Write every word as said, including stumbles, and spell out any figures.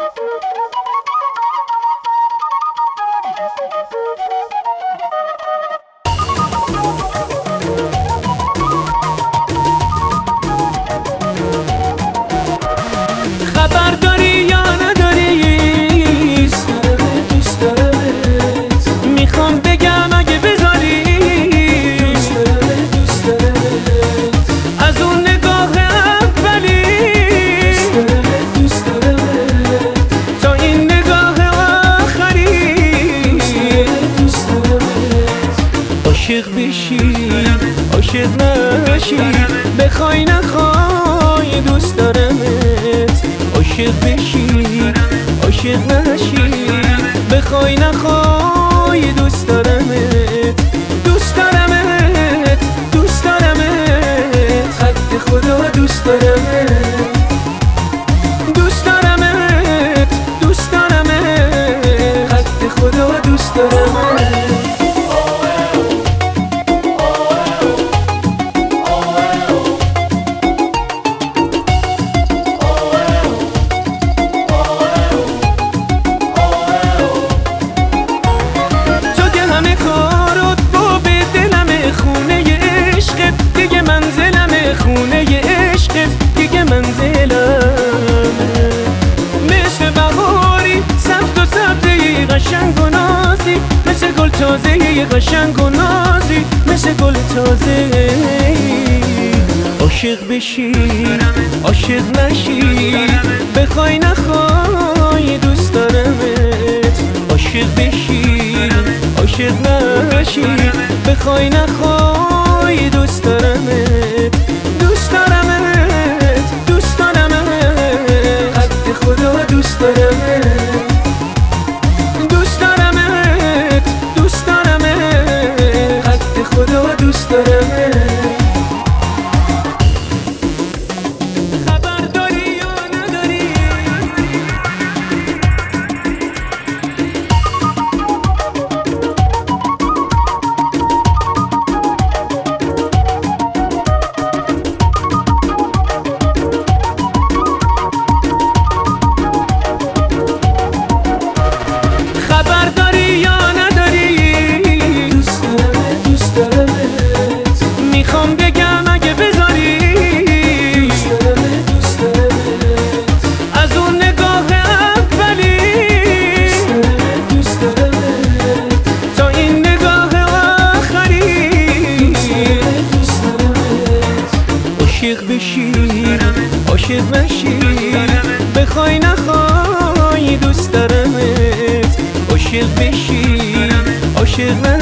خبر داری یا نداری؟ دوست دارمت. میخوام بگم اگه بذاری. دوست دارمت دوست دارمت. از اون نگاه اولی. دوست دارمت دوست دارمت. تا این نگاه آخری. دوست دارمت. عاشق بشی عاشق نشی، بخوای نخوای دوست دارمت. عاشق بشی عاشق نشی، بخوای نخوای دوست دارمت. دوست دارمت دوست دارمت. خط خدا دوست دارمت. دوست دارمت دوست دارمت. خط خدا دوست دارمت. خونه عشق دیگه منزلم، مثل بهاری سبز و سبزه قشنگ و نازی، مثل گل تازه قشنگ و نازی، مثل گل تازه. عاشق بشی عاشق نشی، بخوای نخوای دوست دارمت. عاشق بشی عاشق نشی، بخوای نخوای دوست دارمت. دوست دارمت دوست دارمت. حق خدا دوست دارمت. دوست دارمت دوست دارمت. حق خدا دوست دارمت. عاشق بشی عاشق نشی، بخوای نخوای دوست دارمت. عاشق بشی عاشق نشی،